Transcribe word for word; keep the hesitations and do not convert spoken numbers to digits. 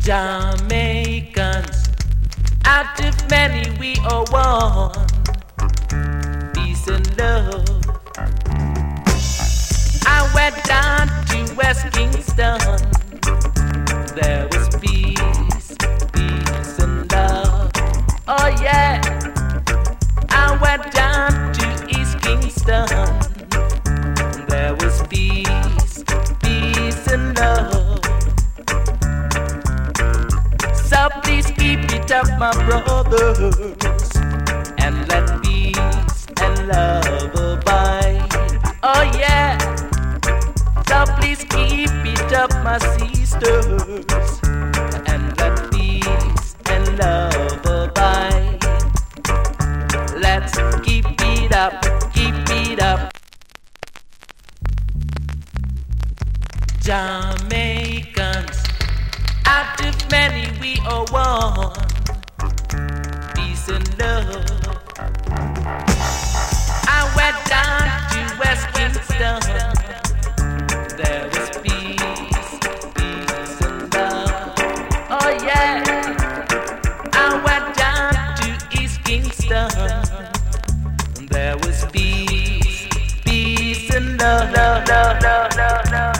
Jamaicans, out of many we are one. Peace and love. I went down to West Kingston. There was peace, peace and love. Oh yeah. I went down to East Kingston. There was peace, peace and love. So please keep it up, my brothers, and let peace and love abide. Oh yeah. So please keep it up, my sisters, and let peace and love abide. Let's keep it up, keep it up. Jamaicans, out of many we are one. Peace and love. I went down to West Kingston. There was peace, peace and love. Oh yeah. I went down to East Kingston. There was peace, peace and love, love, love, love, love, love.